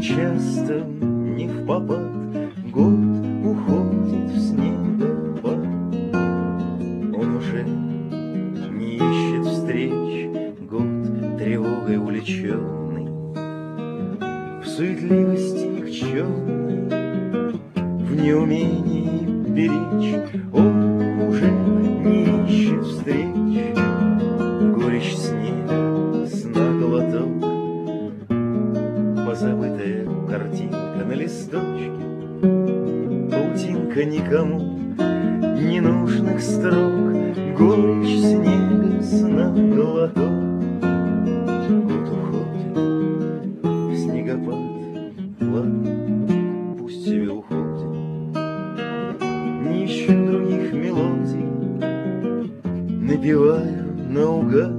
часто, не впопад, год уходит в снегопад. Он уже не ищет встреч, год тревогой увлеченный, в суетливости никчемной, в неумении беречь. Он уже не ищет встреч, горечь снега, сна глоток, позабытая картинка на листочке, паутинка никому ненужных строк, горечь снега, сна глоток. Год уходит в снегопад, ладно, пусть себе уходит. Не ищу других мелодий, напеваю наугад